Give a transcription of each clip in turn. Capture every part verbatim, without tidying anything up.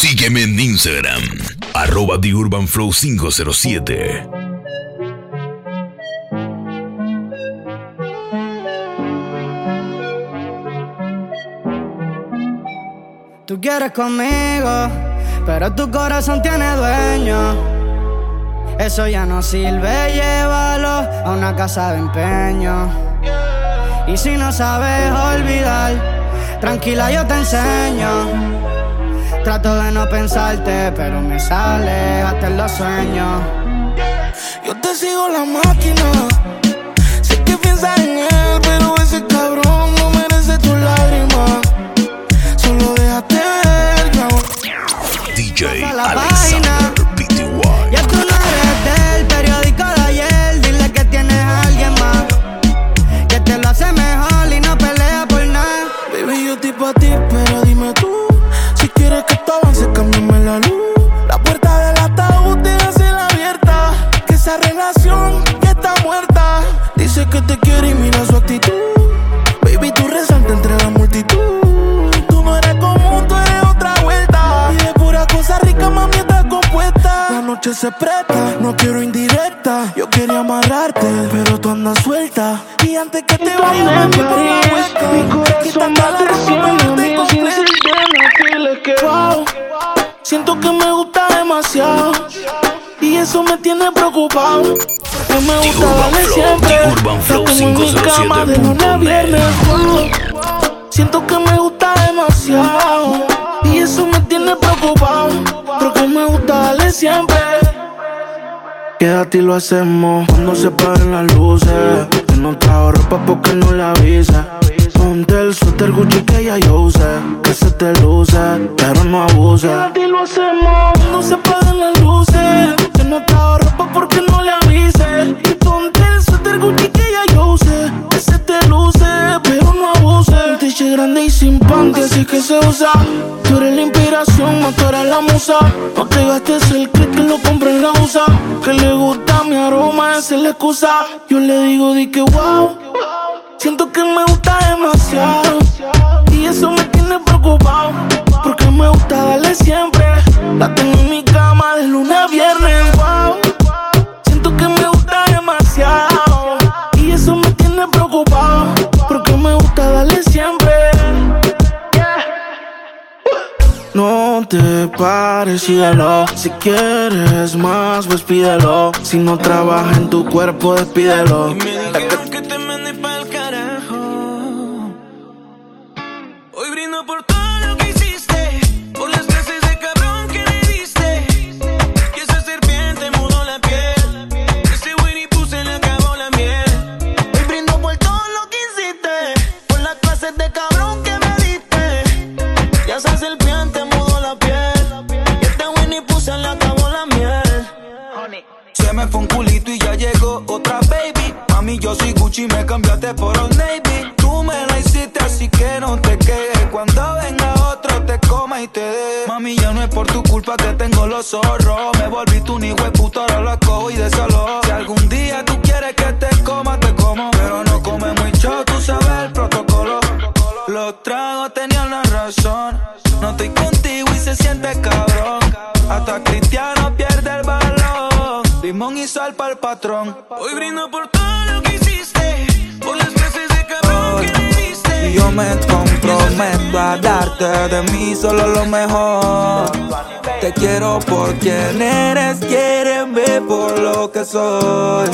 Sígueme en Instagram, arroba The Urban Flow cinco cero siete. Tú quieres conmigo, pero tu corazón tiene dueño. Eso ya no sirve, llévalo a una casa de empeño. Y si no sabes olvidar, tranquila yo te enseño. Trato de no pensarte, pero me sale hasta en los sueños. Yo te sigo la máquina. Sé que piensas en él, pero ese cabrón no merece tus lágrimas. Solo déjate ver, yo. D J la Alexander P T Y. Ya tú no eres del periódico de ayer. Dile que tienes a alguien más que te lo hace mejor y no pelea por nada. Baby, yo estoy pa' ti, pero dime tú. Si quieres que esto avance, cámbiame la luz. La puerta del ataúd déjasela abierta. Que esa relación ya está muerta. Dice que te quiere y mira su actitud. Baby, tú resaltas entre la multitud. Tú no eres común, tú eres otra vuelta. Y de pura cosa rica, mami, estás compuesta. La noche se presta, no quiero indirecta. Yo quería amarrarte, pero tú andas suelta. Y antes que te vayas, me por la vuelta. Mi corazón va creciendo, amigo, sin decirle que wow. Siento que me gusta demasiado y eso me tiene preocupado. Que me gusta darle siempre. La tengo en mi cama de lunes a viernes. Wow. Siento que me gusta demasiado y eso me tiene preocupado. Pero que me gusta darle siempre. Quédate y lo hacemos cuando se paren las luces. Que no trajo ropa porque no le avisa. Ponte el suéter Gucci que ya yo usé. Que se te luce, pero no abuse. Quédate y lo hacemos cuando se paren las luces. Que no trajo ropa porque no le avise. Y ponte el suéter Gucci que ya yo usé. Que se te luce, pero no abuse. Un t-shirt grande y sin panty, así que se usa. Tú eres la inspiración, más tú eres la musa. No te gastes el click que lo compré en la U S A. Que le gusta mi aroma, esa es la excusa. Yo le digo, di que wow. Siento que me gusta demasiado y eso me tiene preocupado. Porque me gusta darle siempre. La tengo en mi cama de lunes a viernes. Wow. Siento que me gusta demasiado y eso me tiene preocupado. Porque me gusta darle siempre. No te pares, síguelo. Si quieres más, pues pídelo. Si no trabaja en tu cuerpo, despídelo. Y me dijeron que te mandé pa'l carajo. Hoy brindo por todo lo que hiciste, por las clases de cabrón que le diste. Y esa serpiente mudó la piel, ese Winnie Pooh se le acabó la miel. Hoy brindo por todo lo que hiciste, por las clases de cabrón que me diste. Y esa serpiente mudó la piel, y este Winnie Pooh se le acabó la miel. Se me fue un culito y ya llegó otra baby. Mami, yo soy Gucci, me cambiaste por Old Navy. Tú me la hiciste, así que no te quejes. Cuando venga otro te coma y te dé. Mami, ya no es por tu culpa que tengo los zorros. Me volví tu hijo de puta, ahora lo acojo y desalo. Si algún día tú quieres que te coma, te como. Pero no come mucho, tú sabes el protocolo. Los tragos tenían la razón. No estoy contigo y se siente cabrón. Hasta Cristiano pierde el balón. Limón y sal pa'l patrón. Hoy brindo por todo lo que hiciste, por las clases de cabrón que le diste. Y yo me comprometo a darte de mí solo lo mejor. Te quiero por quien eres, quiéreme por lo que soy.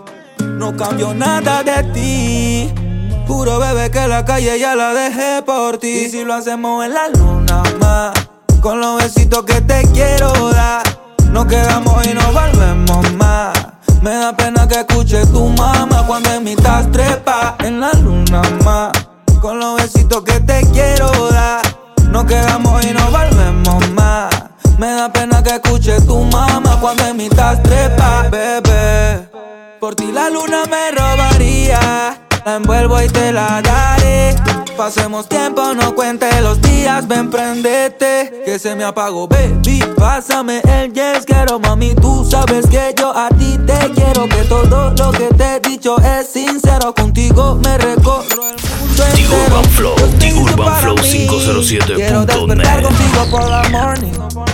No cambio nada de ti. Juro, bebé, que la calle ya la dejé por ti. Y si lo hacemos en la luna más, con los besitos que te quiero dar. Nos quedamos y nos volvemos más. Me da pena que escuche tu mamá cuando en mitad trepa en la luna más. Con los besitos que te quiero dar. Nos quedamos y nos volvemos más. Me da pena que escuche tu mamá cuando en mitad trepa, bebé. Por ti la luna me robaría. La envuelvo y te la daré. Pasemos tiempo, no cuente los días. Ven, prendete, que se me apagó, baby. Pásame el yes, quiero, mami. Tú sabes que yo a ti te quiero. Que todo lo que te he dicho es sincero. Contigo me recorro el mundo The entero. Urban Flow, The Urban Flow cinco cero siete punto net. Quiero despertar contigo por la morning.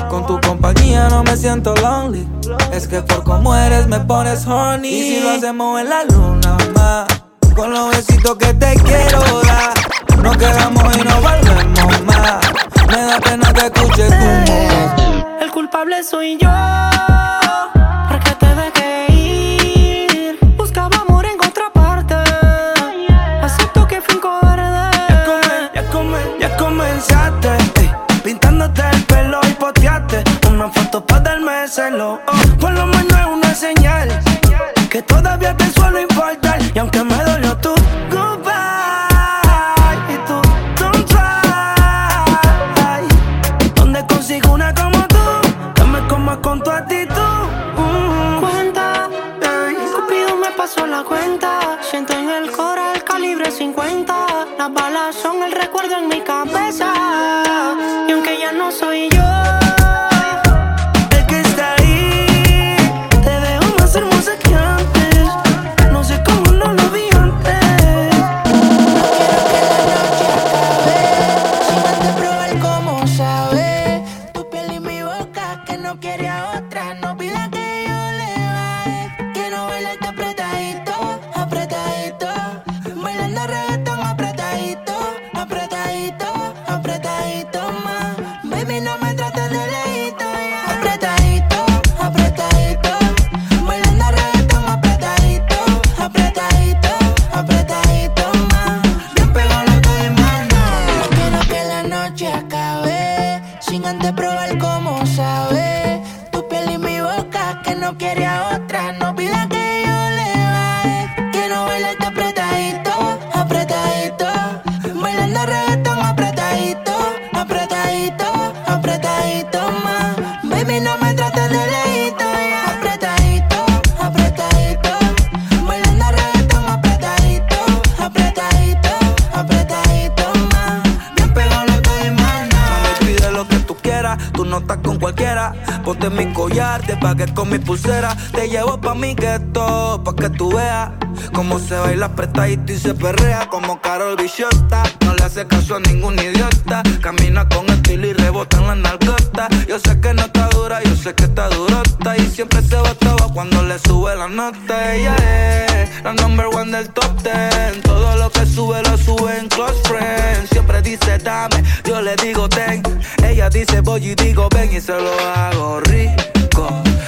ya no me siento lonely. Es que por como eres me pones horny. Y si lo hacemos en la luna, ma, con los besitos que te quiero dar, nos quedamos y no volvemos más. Me da pena que escuches tu voz. El culpable soy yo, porque te dejé ir. Buscaba amor en otra parte. Acepto que fui un cobarde. Ya, come, ya, come, ya comenzaste, ey, pintándote el pelo y poteaste una foto pa' darme celo. Oh, por lo menos es una señal que todavía te suelo importar. Y aunque me dolió tu goodbye y tu don't try, ¿dónde consigo una como tú que me coma con tu actitud? Mm. Cuenta, ey, Cupido me pasó la cuenta. Siento en el cora el calibre cincuenta. Las balas son el recuerdo en mi cabeza. Y aunque ya no soy yo el que está ahí, te veo más hermosa que antes. No sé cómo no lo vi antes. No quiero que la noche acabe sin antes probar cómo sabe tu piel y mi boca, que no quiere a otra. No pida que yo le baje, quiero bailarte apretadito, apretadito, bailando reggaetón apretadito, apretadito, apretadito más. Baby, no me trates de lejito, yeah. Apretadito, apretadito, bailando reggaetón apretadito, apretadito, apretadito más. Bien pegado lo estoy mano. No quiero que la noche acabe sin antes probar cómo sabe tu piel y mi boca, que no quiere a otra. No pida que yo le baje, quiero bailarte apretadito, apretadito, bailando reggaetón apretadito, apretadito, apretadito más. Baby, no me trates de lejito, yeah. Apretadito, apretadito, bailando reggaetón apretadito, apretadito, apretadito más. Bien pegado lo estoy mano. Mami, pide lo que tú quieras, tú no estás con cualquiera. Ponte mi collar, te pagué con mi pulsera. Te llevo pa' mi gueto, pa' que tú veas cómo se baila apretadito y se perrea como Karol Bichota. No le hace caso a ningún idiota. Camina con estilo y rebota en la nalgota. Yo sé que no está dura, yo sé que está durota. Y siempre se botaba cuando le sube la nota. Ella es la number one del top ten. Todo lo que sube lo sube en close friends. Siempre dice dame, yo le digo ten. Ella dice voy y digo ven y se lo hago rico,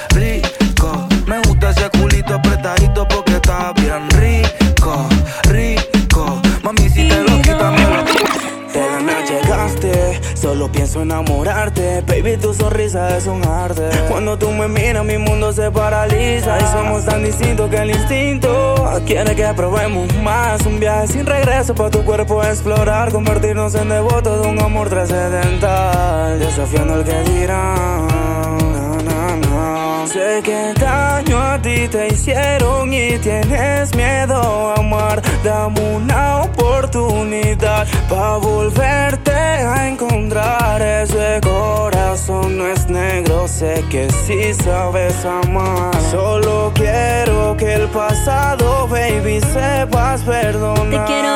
rico. Me gusta ese culito apretadito porque está bien rico, rico. Mami, si te lo quitas me lo Te me llegaste, solo pienso enamorarte. Baby, tu sonrisa es un arte. Cuando tú me miras mi mundo se paraliza. Y somos tan distintos que el instinto quiere que probemos más. Un viaje sin regreso pa' tu cuerpo explorar. Convertirnos en devotos de un amor trascendental. Desafiando el que dirán. No, no, no. Sé que daño a ti te hicieron y tienes miedo a amar. Dame una oportunidad pa' volverte a encontrar. Ese corazón no es negro, sé que sí sabes amar. Solo quiero que el pasado, baby, sepas perdonar. Te quiero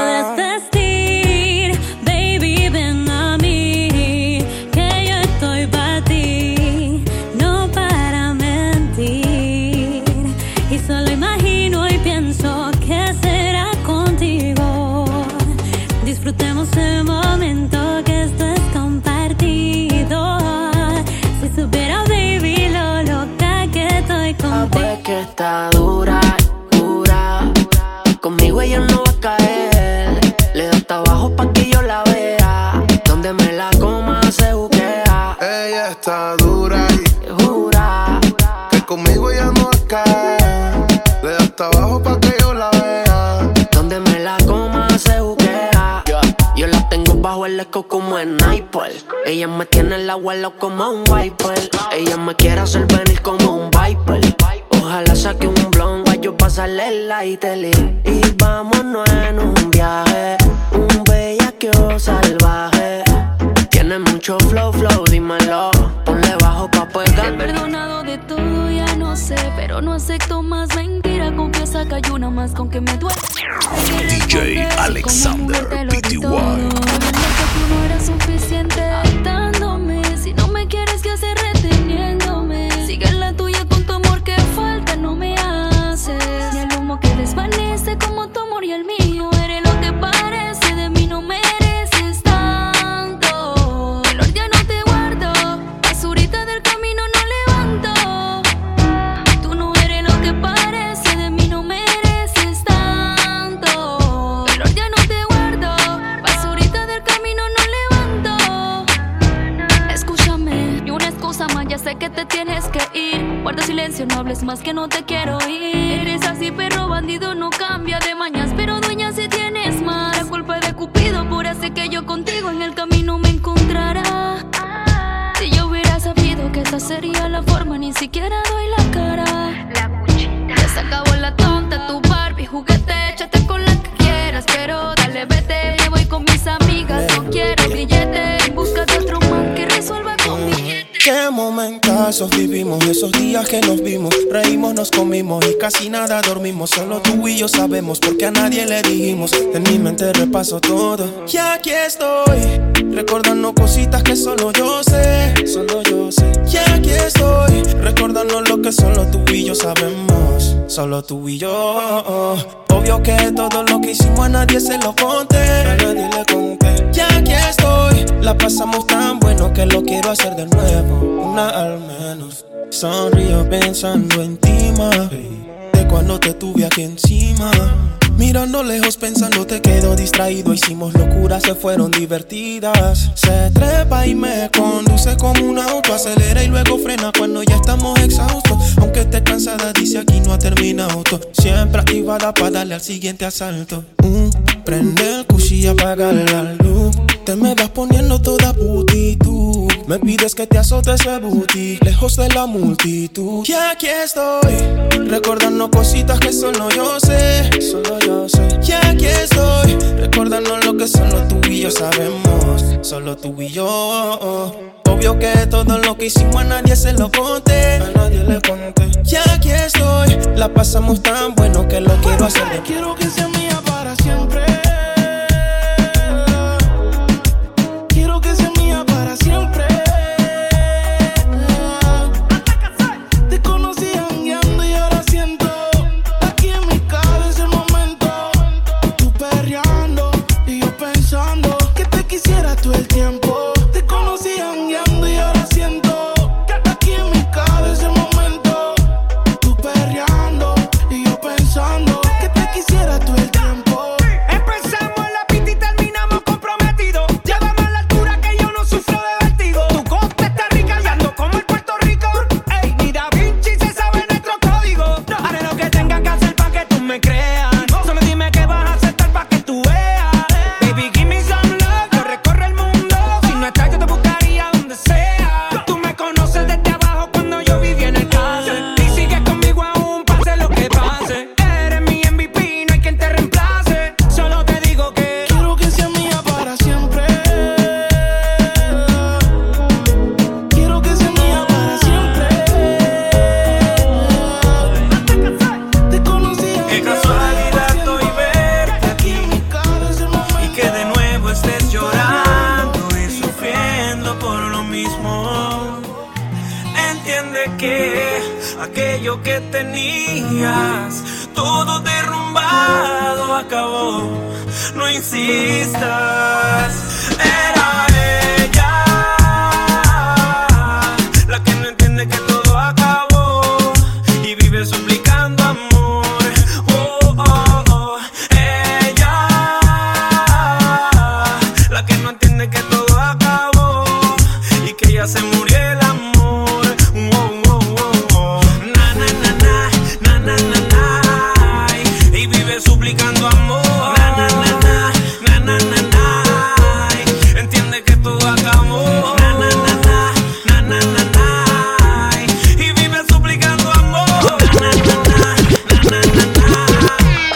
desvestir, baby, ven a mí, que yo estoy pa' ti, no para mentir. Y solo imagino y pienso que será contigo. Disfrutemos el momento, que esto es compartido. Si supiera, baby, lo loca que estoy contigo. Pues que está dura, dura. Conmigo ella no va a caer. Le da hasta abajo pa' que yo la vea. Donde me la coma se buquea. Ella está dura y jura que conmigo ella no va a caer. Le da hasta abajo pa' que yo la vea. donde me la coma se buquea. Yo la tengo bajo el esco como en sniper. Ella me tiene el abuelo como un wiper. Ella me quiere hacer venir como un viper. Ojalá saque un blon pa' yo pasarle el lighter. Y vámonos en un viaje, un bellaqueo salvaje. Tiene mucho flow, flow, dímelo. Ponle bajo pa' Te he pegar. perdonado de todo, ya no sé, pero no acepto más mentira. Confiesa que hay una más con que me duele. D J Alexander P T Y. Que tú no eras suficiente dándome. Si no me quieres, ¿qué haces reteniéndome? cama, ya sé que te tienes que ir. Guarda silencio, no hables más que no te quiero ir. Eres así, perro bandido, no cambia de mañas, pero dueña si tienes más. La culpa es de Cupido, por hacer que yo contigo en el camino me encontrará. Si yo hubiera sabido que esta sería la forma, ni siquiera doy la cara. La cuchita. Ya se acabó la tonta, tu Barbie, juguete, échate con la que quieras, pero dale, vete, me voy con mis amigas. No quiero billete, en busca de otro man que resuelva con billete. Qué momentazos vivimos, esos días que nos vimos, reímos, nos comimos y casi nada dormimos. Solo tú y yo sabemos porque a nadie le dijimos. En mi mente repaso todo y aquí estoy, recordando cositas que solo yo sé, solo yo sé. Y aquí estoy, recordando lo que solo tú y yo sabemos, solo tú y yo. Obvio que todo lo que hicimos a nadie se lo conté, a nadie le conté. Y aquí estoy, la pasamos tan bueno que lo quiero hacer de nuevo, una al menos. Sonrío pensando en ti, ma, de cuando te tuve aquí encima. Mirando lejos pensando te quedo distraído. Hicimos locuras, se fueron divertidas. Se trepa y me conduce como un auto. Acelera y luego frena cuando ya estamos exhaustos. Aunque esté cansada dice aquí no ha terminado todo. Siempre activada para darle al siguiente asalto. mm, Prende el cuchillo y apaga la luz. Te me vas poniendo toda putitud. Me pides que te azote ese booty, lejos de la multitud. Y aquí estoy, recordando cositas que solo yo sé, solo yo sé. Y aquí estoy, recordando lo que solo tú y yo sabemos, solo tú y yo. Obvio que todo lo que hicimos a nadie se lo conté, a nadie le conté. Y aquí estoy, la pasamos tan bueno que lo quiero hacer de. Quiero que sea mía para siempre. Quiero que sea mía para siempre. Te conocí jangueando y ahora siento aquí en mi cabeza el momento. Tú perreando y yo pensando que te quisiera todo el tiempo. Te conocí jangueando y ahora siento aquí en mi cabeza el momento. Tú perreando y yo pensando que te quisiera todo el tiempo. Empezamos en la pista y terminamos comprometidos. Llévame a la altura que yo no sufro de vértigo. Tu costa está rica y ando como el Puerto Rico. Ey, ni Da Vinci se sabe nuestro código. Haré lo que tenga que hacer pa' que tú me creas. Solo dime qué vas a aceptar pa' que tú veas. Baby, give me some love. Yo recorro el mundo. Si no estás yo te buscaría donde sea. Tú me conoces desde abajo cuando yo vivía en el calle. Y sigues conmigo aún, pase lo que pase. Eres mi M V P, no hay quien te reemplace. Solo te digo que Quiero que sea mía para siempre. Quiero que sea mía para siempre. Te conocí qué casualidad estoy verte aquí. Y que de nuevo estés llorando y sufriendo por lo mismo. Entiende que aquello que tenías todo derrumbado acabó. No insistas. Era ella la que no entiende que todo acabó y vive suplicando amor. Oh, oh, oh. Ella la que no entiende que todo acabó y que ya se murió el amor. Oh, oh, oh, oh. Na, na, na, na, na, na, na, na. Y vive suplicando amor. Na, na, na, na, na, na, na, na. Entiende que todo acabó. Na, na, na, na, na, na, na, na. Y vive suplicando amor. Na, na, na, na, na, na, na.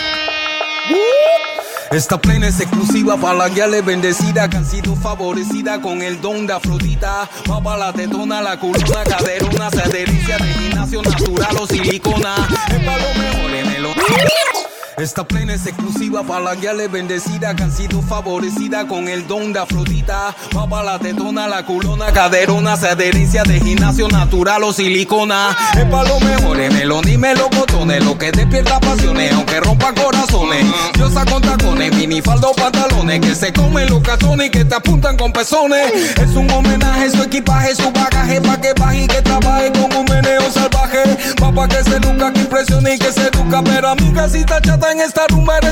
Esta plena es exclusiva para la guiale bendecida que han sido favorecidas con el don de Afrodita. Va pa' la tetona, la culona, caderona, se delicia de gimnasio natural o silicona. Es pa' lo mejor en el Esta plena es exclusiva para la guiale bendecida que han sido favorecidas con el don de Afrodita. Va pa' la tetona, la culona, caderona, se adherencia de gimnasio natural o silicona. Es pa' lo mejor en el dime los botones, lo que despierta pasiones, aunque rompa corazones. Diosa con tacones, minifalda o pantalones, que se comen los cartones y que te apuntan con pezones. Es un homenaje, su equipaje, su bagaje, pa' que baje y que trabaje con un meneo salvaje. Pa' pa' que se educa, que impresione y que se educa, pero amiga si está chata en esta rumba eres intruso.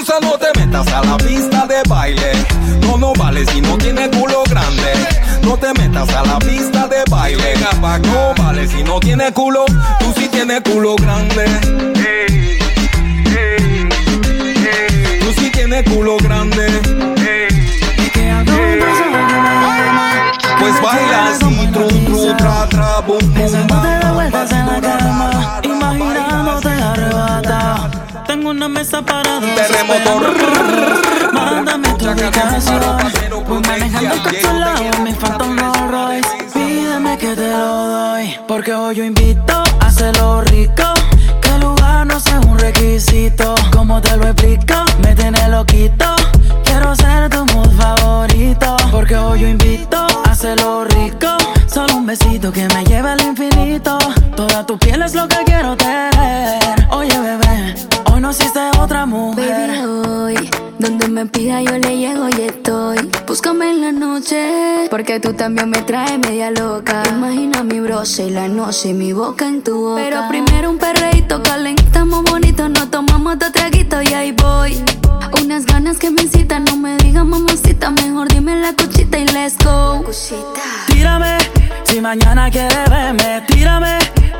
Hermosa, no te metas a la pista de baile. No, no vale si no tienes culo grande. No te metas a la pista de baile. No vale si no tienes culo. Tú sí tienes culo grande. Hey, hey, hey. Tú sí tienes culo grande. Hey, hey. Pues baila así, tru, tru, tra, tra, bum, bum. Besándote de vueltas en la cama, imaginándote arrebata. Tengo una mesa para dos. Terremoto. Mándame tu ubicación. Voy manejando el coche al lado, me falta un Rolls Royce. Pídeme que te lo doy, porque hoy yo invito a hacerlo rico. Que el lugar no sea un requisito. ¿Cómo te lo explico? Me tiene loquito. Quiero ser tu mood favorito, porque hoy yo invito a hacerlo rico. Solo un besito que me lleve al infinito. Toda tu piel es lo que quiero tener. Oye, bebé, hoy no existe otra mujer. Baby, hoy, donde me pida yo le llego y estoy. Búscame en la noche, porque tú también me traes media loca. Imagina mi broche y la noche, mi boca en tu boca. Pero primero un perreíto, calentamos bonito. Nos tomamos dos traguitos y ahí voy. Unas ganas que me incitan, no me digas mamacita. Mejor dime la cuchita y let's go. Cuchita. Tírame, si mañana quieres verme, tírame.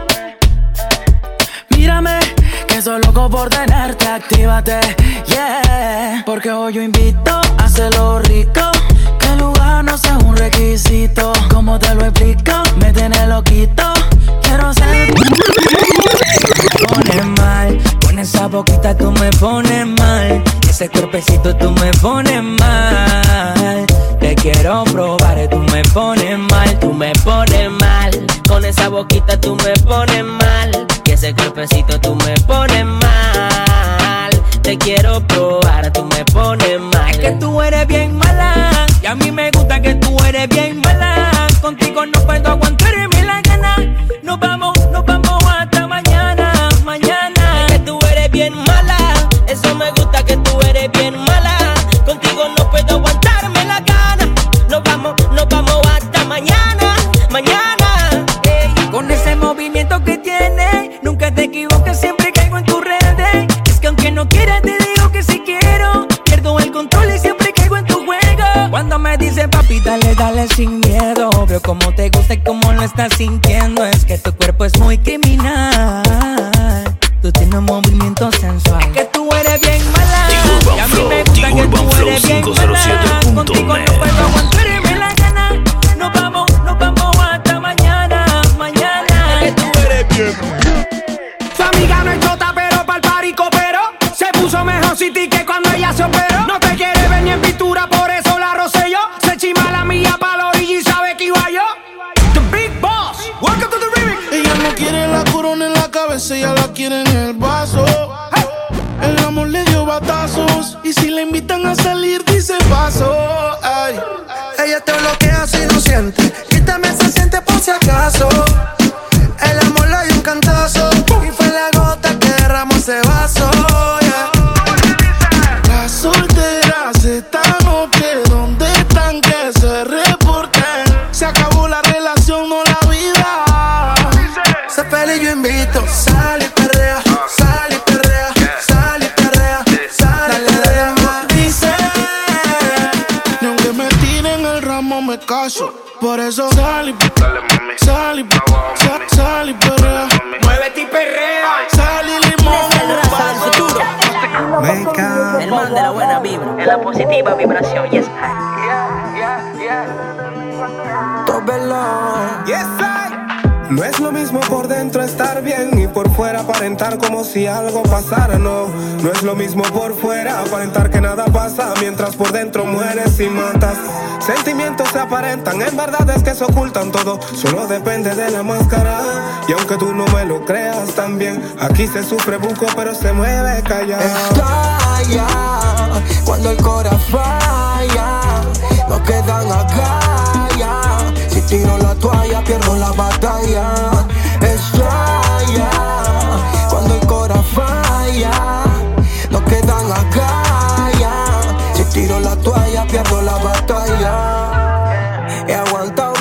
Mírame, que soy loco por tenerte, actívate, yeah. Porque hoy yo invito a hacerlo rico. Que el lugar no sea un requisito. ¿Cómo te lo explico? Me tiene loquito. Quiero ser. Me pones mal, con esa boquita tú me pones mal. Ese cuerpecito tú me pones mal. Te quiero probar, tú me pones mal, tú me pones mal. Con esa boquita tú me pones mal. Y ese cuerpecito tú me pones mal. Te quiero probar, tú me pones mal. Es que tú eres bien mala, y a mí me gusta que tú eres bien mala. Contigo no puedo aguantarme la gana. Nos vamos, nos vamos hasta mañana, mañana. Es que tú eres bien mala, eso me gusta que tú eres bien mala. Contigo no puedo aguantarme la gana. Nos vamos, nos vamos hasta mañana, mañana. Ey, con ese movimiento que tienes, nunca te equivoques, siempre caigo en tus redes. Es que aunque no quieras te digo que si quiero. Pierdo el control y siempre caigo en tu juego. Cuando me dicen papi, dale, dale sin miedo. Veo cómo te gusta y cómo lo estás sintiendo. Es que tu cuerpo es muy criminal. Tú tienes un movimiento sensual. Es que tú eres bien mala, y a mí me gusta que tú eres bien mala. Contigo no puedo aguantarme la gana. Nos vamos, nos vamos hasta mañana, mañana. Es que tú eres bien. Su amiga no es chota, pero pa'l party cooperó. Se puso mejor City que cuando ella se operó. No te quiere ver ni en pintura, por eso la rocé yo. Se chima la mía pa' la orilla y sabe que iba yo. The Big Boss, welcome to the remix. Ella no quiere la corona en la cabeza, ella la quiere en el vaso. Hey. El amor le dio batazos, y si le invitan a salir dice paso. Ay. Ella te bloquea si no siente, y también se siente por si acaso. El amor le dio un cantazo, y fue la gota que derramó ese vaso, yeah. Las solteras están ok, ¿dónde están? Que se reporten. Se acabó la relación, no la vida. Se feliz yo invito, sal y perrea, sal y perrea, sal y perrea, sal y perrea. Dice, ni aunque me tiren el ramo me caso. Por eso sal y sal y sal, sal y perrea. Muévete y perrea. Sal y limón. El man de la buena vibra, de la positiva vibración, yes. Yes, no es lo mismo por dentro estar bien y por fuera aparentar como si algo pasara, no. No es lo mismo por fuera aparentar que nada pasa, mientras por dentro mueres y matas. Sentimientos se aparentan, en verdad es que se ocultan todo, solo depende de la máscara. Y aunque tú no me lo creas también, aquí se sufre buco pero se mueve callado. Estalla cuando el corazón falla, no quedan agallas. Si tiro la toalla pierdo la batalla. Estalla cuando el corazón falla, no quedan agallas. Si tiro la toalla pierdo la batalla. He aguantado igual que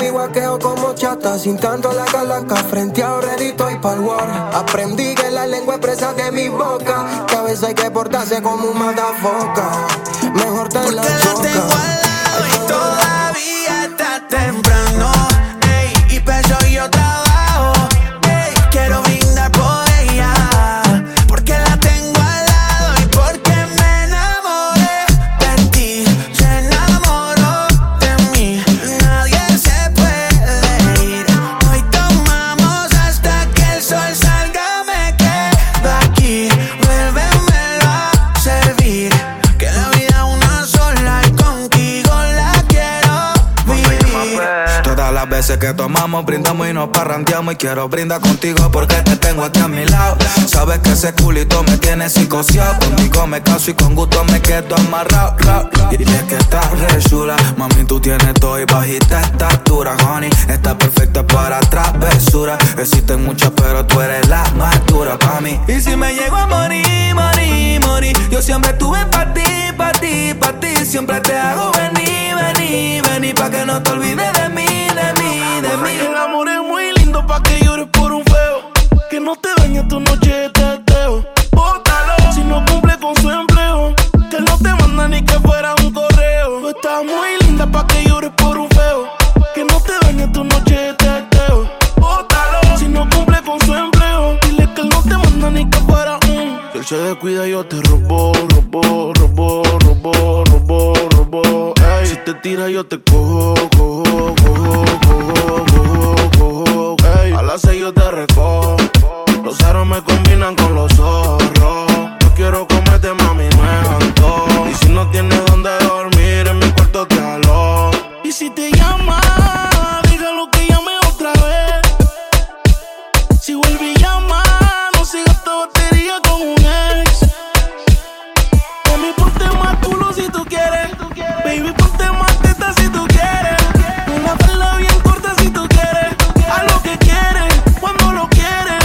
perreo como chata, sin tanto la calaca, frente a redito y pa'l war. Aprendí que la lengua es presa de mi boca, que a veces hay que portarse como un matafoca. Mejor te la choca. Porque la tengo al lado y todavía está temprano, ey, y peso y yo trabajo, ey, quiero brindar por ella, porque la tengo al lado y porque me enamoré de ti, se enamoró de mí, nadie se puede ir. Hoy tomamos hasta que el sol salga, me quedo aquí, vuélvemelo a servir, que la vida una sola y contigo la quiero vivir. Todas las veces que tomamos, brindamos y nos parrandeamos, y quiero brindar contigo porque te tengo aquí a mi lado. Sabes que ese culito me tiene psicoseado, conmigo me caso y con gusto me quedo amarrado, rao, rao. Y es que estás re chula, mami, tú tienes todo y bajita estatura, honey, está perfecta para travesura. Existen muchas pero tú eres la más dura pa' mí. Y si me llego a morir, morir, morir, yo siempre estuve pa' ti, pa' ti, pa' ti. Siempre te hago venir, venir, venir, pa' que no te olvides de mí, de mí, de mí. El amor es muy lindo pa' que llores por un feo, que no te dañe tu noche de teteo. Bótalo si no cumple con su empleo, que no te manda ni que fuera un correo. Tú estás muy linda pa' que llores por un feo, que no te dañe tu noche de teteo. Bótalo si no cumple con su empleo, dile que él no te manda ni que fuera un. Si él se descuida yo te robo, robo, robo, robo, robo, robo. Ey, si te tira yo te cojo, cojo, cojo, cojo, cojo, cojo. Ey, a las seis yo te recojo, los aros me combinan con los zorros. Yo quiero comerte, mami, no es antojo. Y si no tienes donde dormir, en mi cuarto te alojo. Y si te llama, dígalo que llame otra vez. Si vuelve y llama, no sigas esta batería con un ex. Mami, ponte más culo si tú quieres. Baby, ponte más teta si tú quieres. Una falda bien corta si tú quieres. Haz lo que quieres, cuando lo quieres.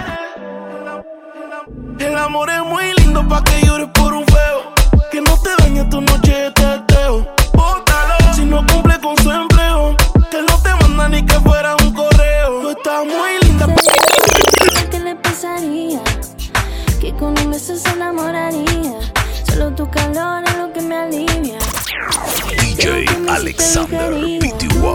El amor es muy lindo pa' que llores por un feo, que no te dañe tu noche de teteo. Bótalo si no cumple con su empleo, que no te manda ni que fuera un correo. Tú estás muy linda. ¿Qué le pasaría? Que con un beso se enamoraría. Solo tu calor es lo que me alivia. D J Alexander P T Y.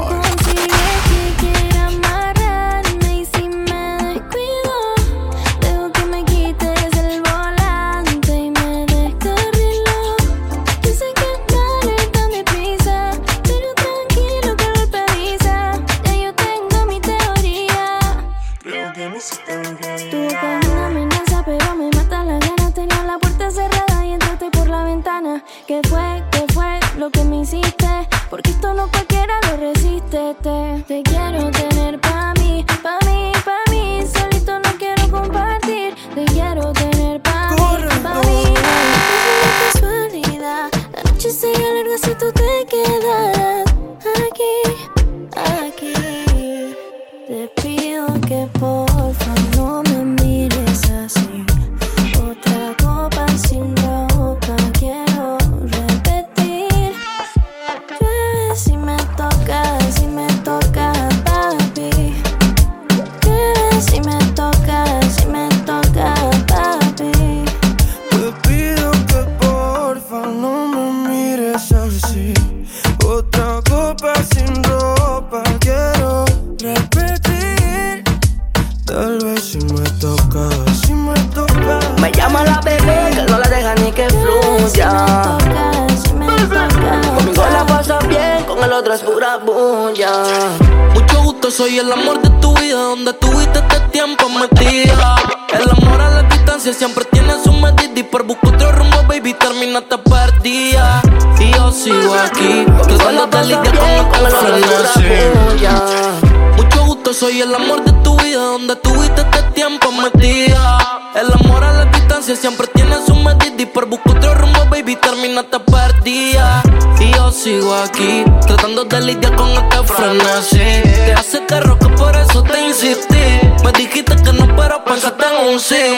Tu boca es una amenaza, pero me mata la gana. Tenía la puerta cerrada y entraste por la ventana. ¿Qué fue? ¿Qué fue lo que me hiciste? Porque esto no cualquiera lo resiste. Te, te quiero tener pa' mí, pa' mí, pa' mí. Solito no quiero compartir. Te quiero tener pa' mí, pa' mí. Es una casualidad, la noche sería larga si tú te quedas aquí, aquí. Te pido que porfa no me mires así. Otra copa sin ropa quiero repetir. Llueve si me toca, si me toca, papi. Llueve si me toca, si me toca, papi. Te pido que porfa no me mires así. Otra copa sin ropa quiero repetir. Tal vez si me toca, si me toca. Me llama la bebé que no la deja ni que fluya. Conmigo la pasas bien, con el otro es pura bulla. Mucho gusto, soy el amor de tu vida, donde tuviste este tiempo metida. El amor a la distancia siempre tiene su medida, y por buscar otro rumbo, baby, terminaste perdida. Y yo sigo aquí, tratando de lidiar con el frenesí. Mucho gusto, soy el amor de tu vida, donde tuviste este tiempo metida. El amor a la distancia siempre tiene su medida, y por buscar otro rumbo, baby, terminaste perdida. Y yo sigo aquí, tratando de lidiar con este frenesí. Te hace terror que por eso te insistí. Me dijiste que no, pero pensaste en un sí.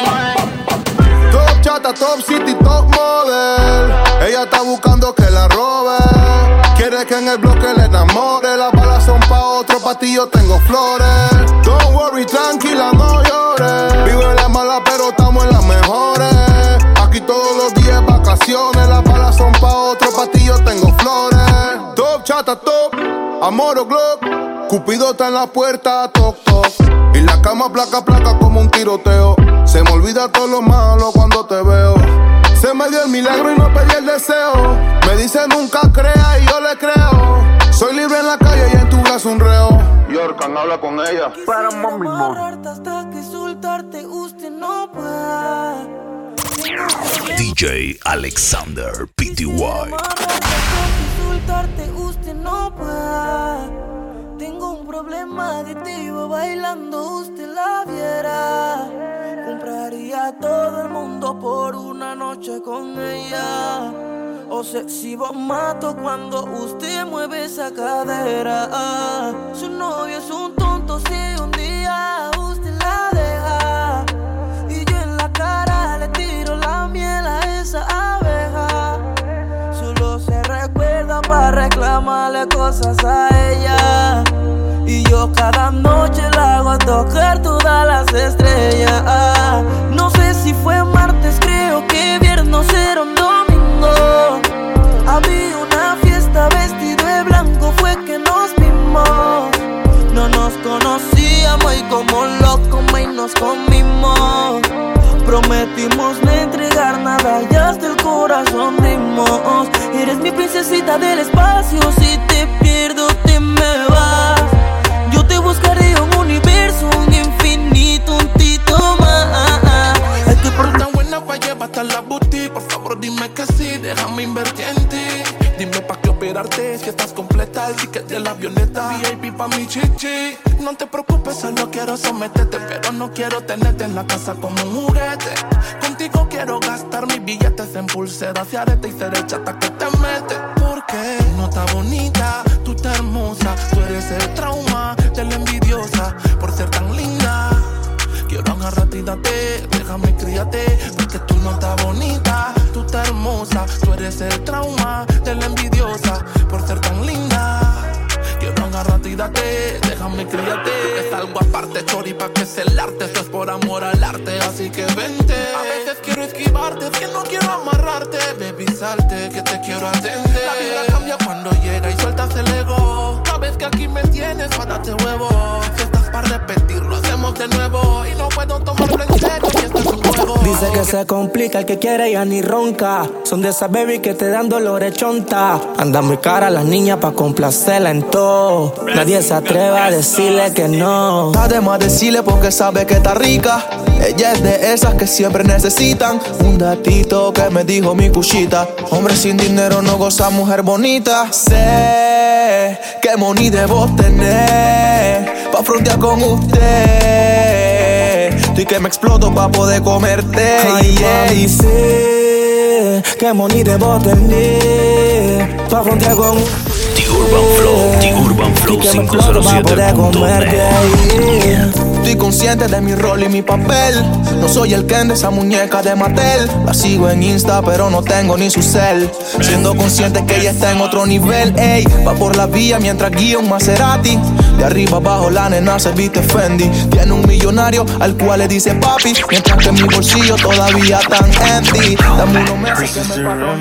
Top chata, top city, top model. Ella está buscando que la robe. Quiere que en el bloque le enamore. Las balas son pa' otro, pa' pa' ti yo tengo flores. Don't worry, tranquila, no llores. Vive la mala, pero estamos en las mejores. Aquí todos los días vacaciones. Las balas son pa' otro, pa' ti yo tengo flores. Top, chata, top, amor o glock. Cupido está en la puerta, toc, toc. Y la cama placa, placa como un tiroteo. Se me olvida todo lo malo cuando te veo. Se me dio el milagro y no pedí el deseo. Me dice nunca crea y yo le creo. Soy libre en la calle y en tu brazo un reo. Yorkan, habla con ella. Para mami, hasta que soltarte guste no pueda. D J Alexander P T Y. Soltarte guste no pueda. Tengo un problema adictivo, bailando usted la viera. Compraría todo el mundo por una noche con ella. O sé si vos mato cuando usted mueve esa cadera. Su novio es un tonto si un día usted la deja. Y yo en la cara le tiro la miel a esa abeja. Solo se recuerda para reclamarle cosas a ella. Y yo cada noche la hago tocar todas las estrellas. No sé si fue martes, creo que viernes era un domingo. Había una fiesta vestido de blanco, fue que nos vimos. No nos conocíamos y como locos y nos comimos. Prometimos no entregar nada y hasta el corazón dimos. Eres mi princesita del espacio, si te pierdo te me vas. Yo te buscaré un universo, un infinito, un tito más. Estoy por tan buena pa' llevarte a la boutique. Por favor dime que sí, déjame invertir en ti. Dime pa' qué operarte, si estás completa. El ticket de la avioneta, V I P pa' mi chichi. No te preocupes, solo quiero someterte. Pero no quiero tenerte en la casa como un juguete. Contigo quiero gastar mis billetes en pulseras y arete y ser el chata que te mete. Porque no está bonita, tú estás hermosa. Tú eres el trauma de la envidiosa por ser tan linda. Quiero agarrarte y date, déjame criarte. Porque tú no estás bonita, tú estás hermosa. Tú eres el trauma de la envidiosa por ser tan linda. Quiero agarrarte y date, déjame criarte. Es algo aparte, chori, pa' que es el arte. Esto es por amor al arte, así que vente. A veces quiero esquivarte, es que no quiero amarrarte. Baby, salte, que te quiero atender. La vida cambia cuando llega y sueltas el ego. Sabes que aquí me tienes, párate huevo. Si estás para repetir, lo hacemos de nuevo. Y no puedo tomarlo en serio, y esto es un juego. Dice que se complica, el que quiere ya ni ronca. Son de esas baby que te dan dolores chonta. Anda muy cara las niñas pa' complacerla en todo. Nadie se atreve a decirle que no. Está de más decirle porque sabe que está rica. Ella es de esas que siempre necesitan un datito que me dijo mi cuchita. Hombre sin dinero no goza mujer bonita. Sé que money debo tener pa' frontear con usted. Estoy que me exploto pa' poder comerte. Ay, yeah. Mami, sé que money debo tener pa' frontear con usted. The Urban Flow, The Urban Flow cinco cero siete punto net. Estoy consciente de mi rol y mi papel. No soy el Ken de esa muñeca de Mattel. La sigo en Insta pero no tengo ni su cel. Siendo consciente que ella está en otro nivel. Ey, va por la vía mientras guía un Maserati. De arriba abajo la nena se viste Fendi. Tiene un millonario al cual le dice papi. Mientras que mi bolsillo todavía tan empty. Dame unos meses que me paro.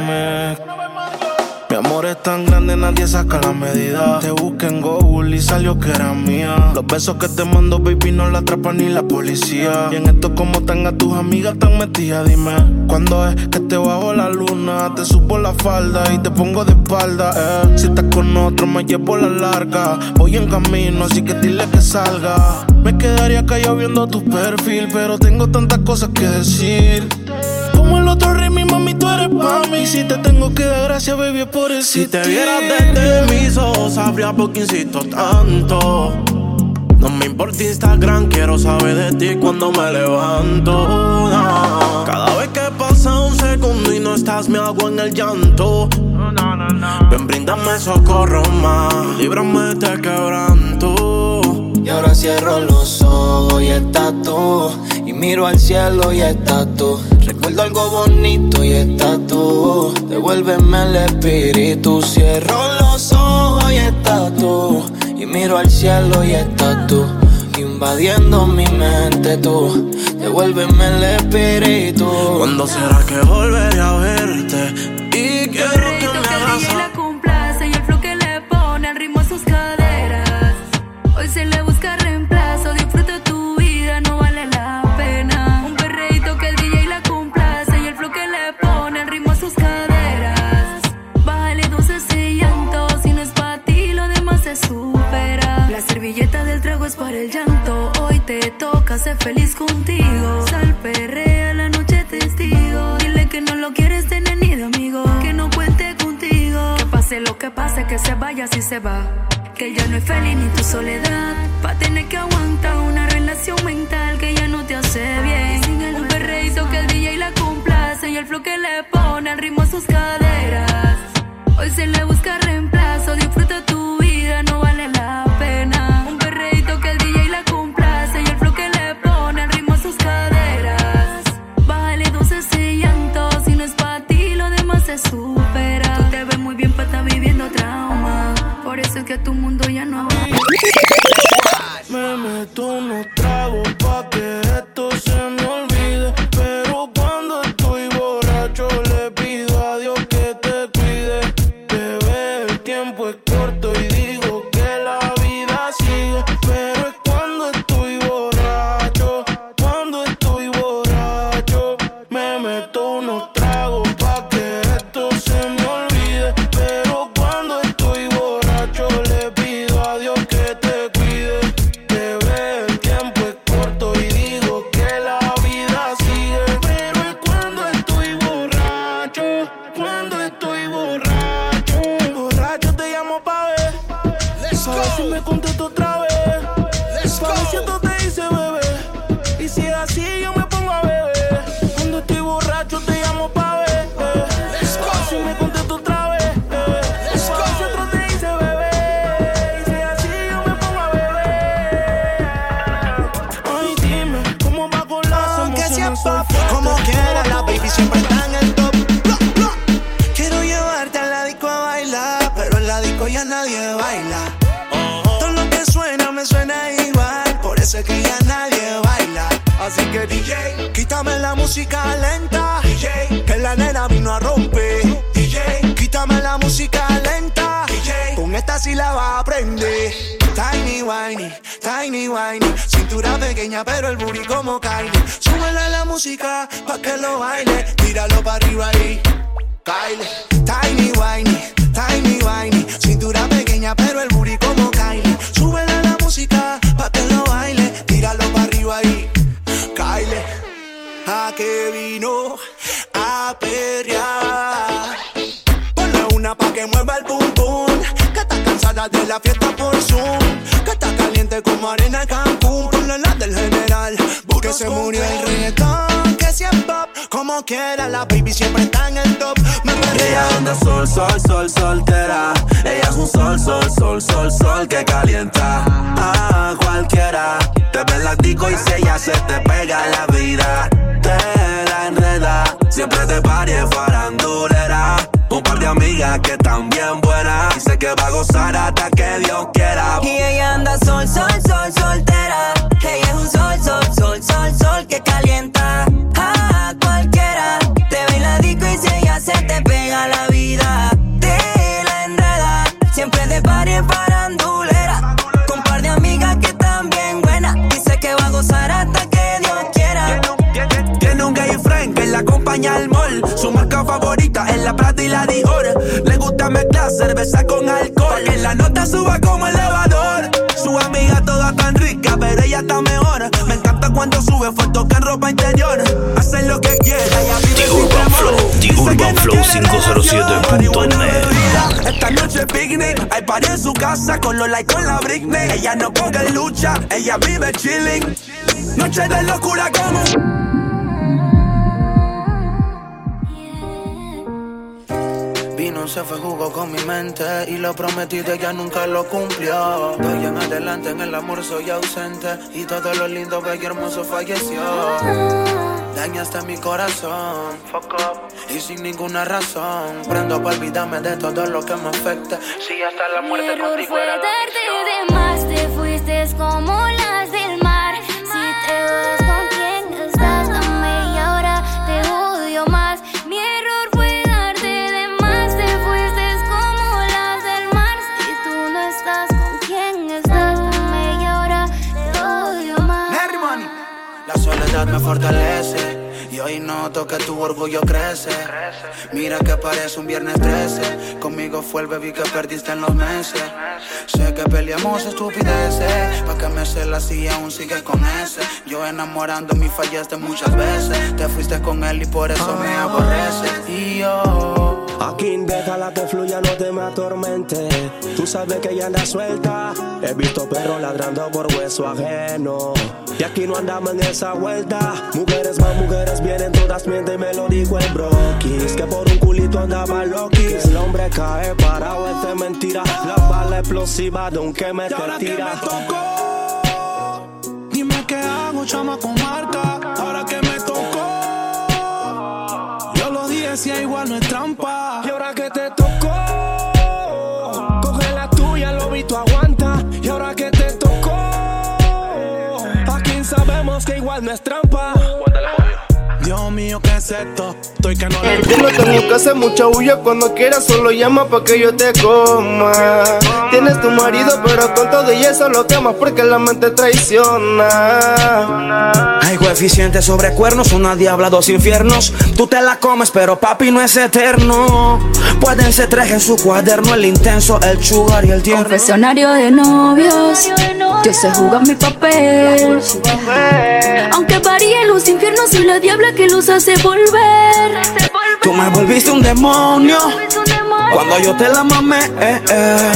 Mi amor es tan grande, nadie saca la medida. Te busqué en Google y salió que era mía. Los besos que te mando, baby, no la atrapa ni la policía. Y en esto como tenga tus amigas tan metidas, dime ¿cuándo es que te bajo la luna? Te subo la falda y te pongo de espalda, eh. Si estás con otro me llevo la larga. Voy en camino, así que dile que salga. Me quedaría callado viendo tu perfil, pero tengo tantas cosas que decir. Como el otro rey, mi mami, tú eres pa' mí. Si te tengo que dar gracias, baby, por existir. Si te vieras desde mis ojos, sabría por qué insisto tanto. No me importa Instagram, quiero saber de ti cuando me levanto. No. Cada vez que pasa un segundo y no estás, me hago en el llanto. No, no, no. Ven, bríndame socorro más, líbrame de este quebranto. Y ahora cierro los ojos y estás tú. Y miro al cielo y estás tú. Recuerdo algo bonito y estás tú. Devuélveme el espíritu. Cierro los ojos y estás tú. Y miro al cielo y estás tú, invadiendo mi mente tú. Devuélveme el espíritu. ¿Cuándo será que volveré a verte? Y quiero que me hagas que la complace y el flow que le pone al ritmo a sus caderas. Hoy se le busca reemplazo, disfruta tu vida, no vale la pena. Un perreíto que el D J la complace y el flow que le pone al ritmo a sus caderas. Bájale dos ese llanto, si no es para ti lo demás se supera. La servilleta del trago es para el llanto, hoy te toca ser feliz contigo. Sal, perrea, la noche testigo. Dile que no lo quieres tener ni de amigo, que no cuente contigo. Que pase lo que pase, que se vaya si se va. Que ya no es feliz ni tu soledad. Pa' tener que aguantar una relación mental que ya no te hace bien. Sin el un perreíto que el D J la complace y el flow que le pone al ritmo a sus caderas. Hoy se le busca reemplazo, disfruta tu vida, no vale la pena. Un perreíto que el D J la complace y el flow que le pone al ritmo a sus caderas. Bájale dos ese llanto, si no es pa' ti lo demás se supera. Tú te ves muy bien pa' estar viviendo trauma, por eso es que tu mundo ya no va. Me meto unos tragos pa' que esto se me olvide, pero cuando estoy borracho le pido a Dios que te cuide. Bebé, el tiempo es corto y digo que la vida sigue, pero es cuando estoy borracho, cuando estoy borracho. Me meto unos tragos pa' que esto se me olvide, pero cuando estoy borracho le pido a Dios que te cuide. Bebé, el tiempo es corto y digo que la vida sigue, pero es cuando estoy borracho, cuando estoy borracho. Borracho te llamo pa' ver, pa' ver si me contesto otra vez, pa' ver si esto te dice bebé, y si es así yo me pongo a beber. Cuando estoy borracho te llamo pa' ver, pa' ver si me contesto otra vez, pa' ver si otro te dice bebé, y si es así yo me pongo a beber. Ay, dime, ¿cómo va con las Aunque sea emociones? pop, como quiera, la baby siempre está en el top. Quiero llevarte a la disco a bailar, pero en la disco ya nadie baila. Todo lo que suena me suena igual, por eso es que ya nadie baila. Así que D J, quítame la música lenta, D J, que la nena vino a romper. D J, quítame la música lenta, D J, con esta sí la va a aprender. Tiny whiny, tiny whiny, cintura pequeña pero el booty como Kylie. Súbele la música pa' que lo baile, tíralo pa' arriba ahí, Kylie. Tiny whiny, tiny whiny, cintura pequeña pero el booty como Kylie. Súbele la música pa' que lo baile, tíralo pa' arriba ahí, Kylie. A que vino a perrear, ponle una pa' que mueva el pum pum, que está cansada de la fiesta por Zoom, que está caliente como arena en Cancún. Ponle la del general, porque se murió el reggaetón. Que si es pop, como quiera, la baby siempre está en el top. Me Ella anda sol, sol, sol, soltera. Ella es un sol, sol, sol, sol, sol que calienta a cualquiera. Te ves la disco y si ella se te pega la vida, te la enreda. Siempre te pare farandulera. Un par de amigas que están bien buenas. Dice que va a gozar hasta que Dios quiera. Y ella anda sol, sol, sol, soltera. Ella es un sol, sol, sol, sol, sol que calienta a cualquiera. Te ve en la disco y si ella se te pega la vida, te la enreda. Siempre de party en farandulera. Con un par de amigas que están bien buenas. Dice que va a gozar hasta que Dios quiera. Tiene un gay friend que la acompaña al mall. Su marca favorita es la Prada y la Dior. Le gusta mezclar cerveza con alcohol, que la nota suba como elevador. Su amiga toda tan rica, pero ella está mejor. Me encanta cuando sube fotos que en ropa interior. Hacen lo que quiera, ella vive The Urban Flow, The Urban Flow quinientos siete punto net. Esta noche picnic, hay party en su casa con los likes con la Britney. Ella no coge lucha, ella vive chilling. Noche de locura como vino, se fue, jugó con mi mente y lo prometido ella nunca lo cumplió. De ahí en adelante en el amor soy ausente y todo lo lindo, bello y hermoso falleció. Dañaste mi corazón, fuck up, y sin ninguna razón. Prendo para olvidarme de todo lo que me afecta. Si hasta la muerte Mi error contigo fue era la darte misión. de más. como las del mar. Si te vas con quien estás, dame y ahora te odio más. Mi error fue darte de más, te fuiste como las del mar. Si tú no estás con quien estás, dame y ahora te odio más. La soledad me fortalece y hoy noto que tu orgullo crece. Mira que parece un viernes trece. Conmigo fue el baby que perdiste en los meses. Sé que peleamos estupideces, pa' que me celas y aún sigues con ese. Yo enamorando me fallaste muchas veces. Te fuiste con él y por eso me aborreces. Y yo aquí déjala que fluya, no te me atormente. Tú sabes que ella anda suelta. He visto perros ladrando por hueso ajeno. Y aquí no andamos en esa vuelta. Mujeres más mujeres vienen, todas mienten y me lo dijo el broquis. Que por un culito andaba loquis. El hombre cae parado, es de mentira. La bala explosiva de un que me te tira. Que me tocó, dime qué hago, chama con marca. Ahora que me tocó, yo lo dije, si igual no es trampa. Y ahora que te tocó, coge la tuya, lo vi, tú aguanta. Y ahora que te tocó, aquí sabemos que igual no es trampa. Dios mío, ¿qué es esto? Estoy que no le... Yo no tengo que hacer mucha bulla, cuando quieras solo llama pa' que yo te coma. Tienes tu marido, pero con todo y eso lo quemas porque la mente traiciona. hay coeficiente sobre cuernos, una diabla, dos infiernos. Tú te la comes, pero papi no es eterno. Pueden ser tres en su cuaderno, el intenso, el sugar y el tierno. Confesionario de novios, yo sé jugar mi papel. Aunque varíe los infiernos y la diabla que los hace volver. Tú me volviste un demonio cuando yo te la mamé, eh, eh.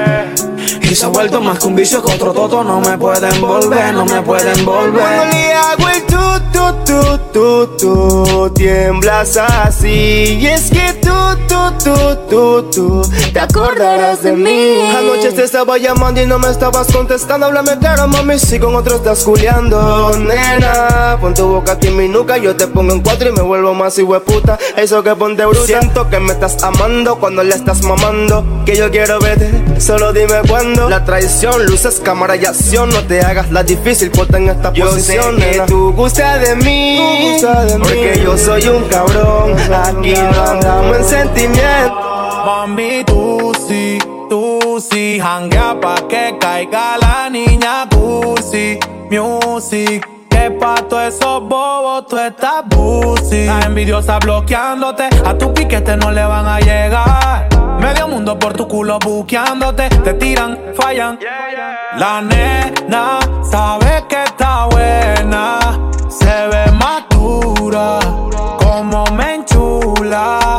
Y se ha vuelto más que un vicio que otro toto. No me pueden volver, no me pueden volver. Cuando le hago el tu, tu, tu, tu, tu, tiemblas así. Y es que tú, tú, tú, tú, tú te acordarás de mí. Anoche te estaba llamando y no me estabas contestando. Háblame claro, mami, si con otro estás culiando. Nena, pon tu boca aquí en mi nuca. Yo te pongo en cuatro y me vuelvo más hijueputa. Eso que ponte bruta. Siento que me estás amando cuando le estás mamando. Que yo quiero verte, solo dime cuándo. La traición, luces, cámara y acción. No te hagas la difícil, ponte en esta yo posición. Sé que tú gustas de mí, tú gustas de porque mí. Yo soy un cabrón. Aquí no andamos en sentimiento. Mami, tú sí, tú sí. Janguea pa' que caiga la niña cursi. Music, que pa' todos esos bobos tú estás busi. La envidiosa bloqueándote, a tu piquete no le van a llegar. Medio mundo por tu culo buqueándote. Te tiran, fallan. La nena sabe que está buena. Se ve madura, como me enchula.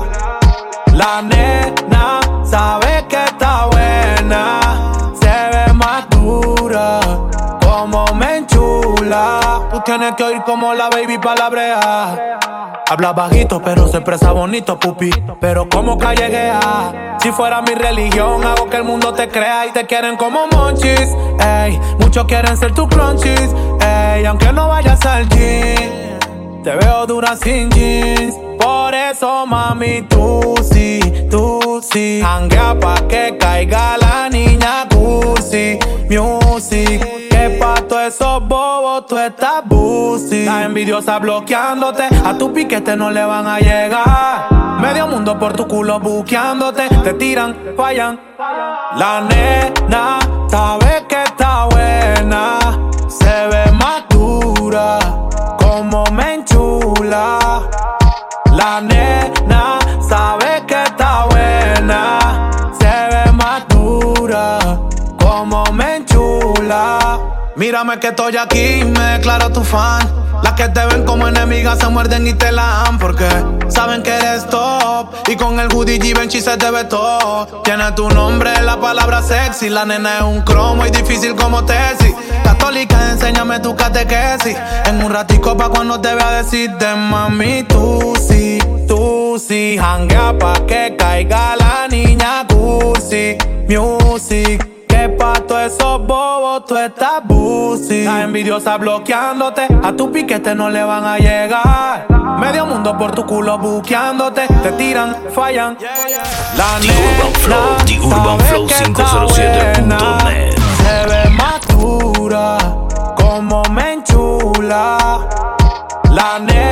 La nena sabe que está buena. Se ve madura, como me enchula. Tú tienes que oír como la baby palabrea. Habla bajito pero se expresa bonito, pupi. Pero como calleguea. Si fuera mi religión hago que el mundo te crea. Y te quieren como monchis, ey. Muchos quieren ser tus crunchies, ey. Aunque no vayas al gym, te veo dura sin jeans. Por eso mami tú sí, tú sí. Janguea pa' que caiga la niña cursi. Music, que pa' todos esos bobos tú estás busi. La envidiosa bloqueándote, a tu piquete no le van a llegar. Medio mundo por tu culo buqueándote. Te tiran, fallan. La nena sabe que está buena. Se ve madura, como me enchula. La nena sabe que está buena. Se ve madura, como me enchula. Mírame que estoy aquí, me declaro tu fan. Las que te ven como enemigas se muerden y te la dan. Porque saben que eres top. Y con el hoodie Givenchy se te ve todo. Tiene tu nombre, la palabra sexy. La nena es un cromo y difícil como tesis. Católica, enséñame tu catequesis. En un ratico pa' cuando te vea decirte mami tú sí, tú sí. Janguea pa' que caiga la niña cursi. Music, que pa' todos esos bobos tú estás busi. La envidiosa bloqueándote, a tu piquete no le van a llegar. Medio mundo por tu culo buqueándote. Te tiran, fallan. La The Urban Flow, The Urban Flow quinientos siete punto net. Se ve madura, manejo.